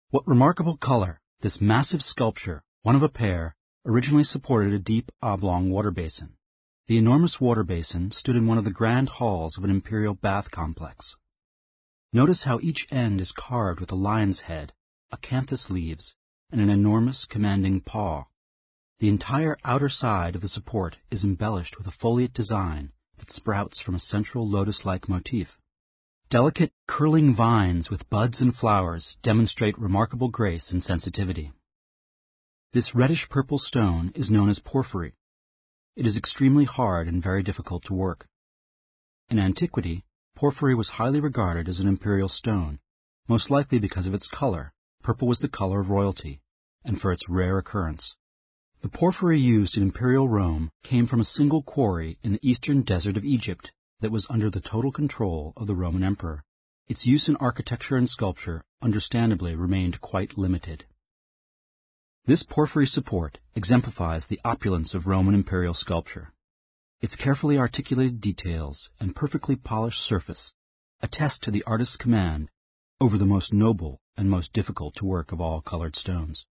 What remarkable color! This massive sculpture, one of a pair, originally supported a deep, oblong water basin. The enormous water basin stood in one of the grand halls of an imperial bath complex. Notice how each end is carved with a lion's head, acanthus leaves, and an enormous, commanding paw. The entire outer side of the support is embellished with a foliate design that sprouts from a central lotus-like motif. Delicate, curling vines with buds and flowers demonstrate remarkable grace and sensitivity. This reddish-purple stone is known as porphyry. It is extremely hard and very difficult to work. In antiquity, porphyry was highly regarded as an imperial stone, most likely because of its color. Purple was the color of royalty, and for its rare occurrence. The porphyry used in imperial Rome came from a single quarry in the eastern desert of Egypt that was under the total control of the Roman emperor. Its use in architecture and sculpture, understandably, remained quite limited. This porphyry support exemplifies the opulence of Roman imperial sculpture. Its carefully articulated details and perfectly polished surface attest to the artist's command over the most noble and most difficult to work of all colored stones.